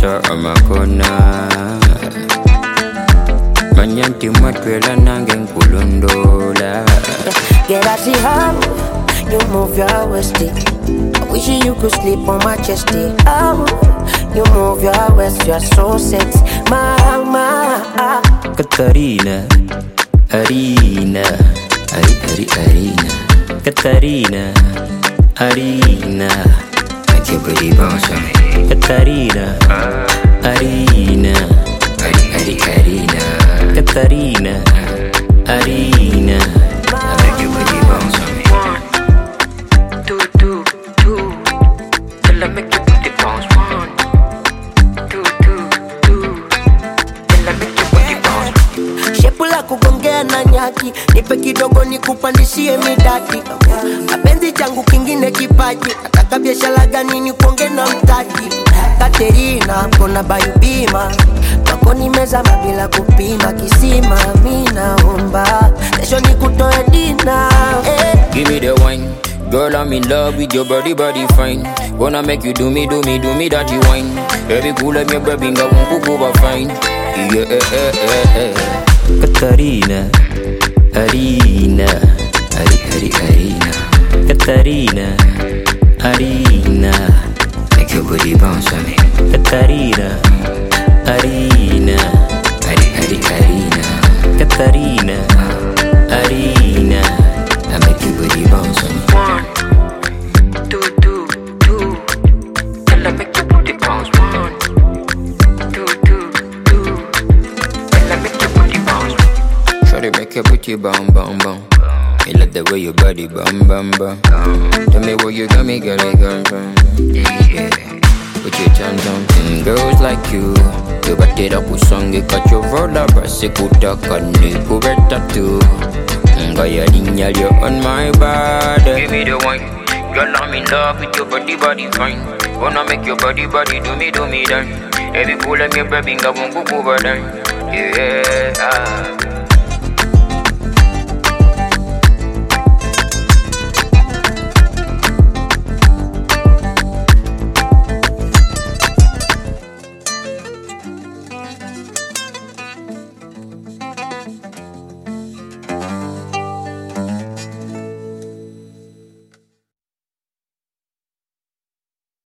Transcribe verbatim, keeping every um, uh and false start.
Sir Amakona Manyanti matwela nange nkulondola. Get I see how you move your waist. I wish you could sleep on my chest. How you move your waist, you're so sexy, mama. Katarina, Arina, Ari Ari Arina. Katarina, Arina, make your body bounce on me. Katarina, Arina, Ari Ari Arina. Katarina, Arina, make your body bounce on me. One, two, two, two. Till I make your body bounce. One, two, two, two. Till I make your body bounce. Shepu la kugongea na nyaki, nipe kidogo nikupandishie midati. Mapenzi changu kingine kipaji, nataka biashara gani nikuonge na mtaji. Katerina, kona bayu bima, wako nimezama bila kupima kisima. Mina omba, kesho nikutoe dina. eh. Give me the wine, girl I'm in love with your body, body fine. Wanna make you do me, do me, do me that you wine. Baby cool like me, baby, I won't go over fine. Yeah, eh, eh, eh, eh. Katarina, Arina, Ari, Ari, Arina. Katarina, Arina, make your body bounce on me. Katarina, Arina, Ari, Ari, Arina. Katarina, Arina, I make your body bounce on me. One, two, two, two. Till I make your body bounce. One, two, two, two. Till I make your body bounce. Try to make your booty bum bum bum. Me love the way your body bum bum bum. Tell me where you got me, girl, it come from. Yeah, put your hands on mm, girls like you. You back it up with song, you got your roller, brass, you could talk on the cover tattoo. Gaya dinyal, you're on my body. Give me the wine, girl, I'm in love with your body, body fine. Wanna make your body, body do me, do me done. Every pull of your baby, I won't go over done. Yeah, ah.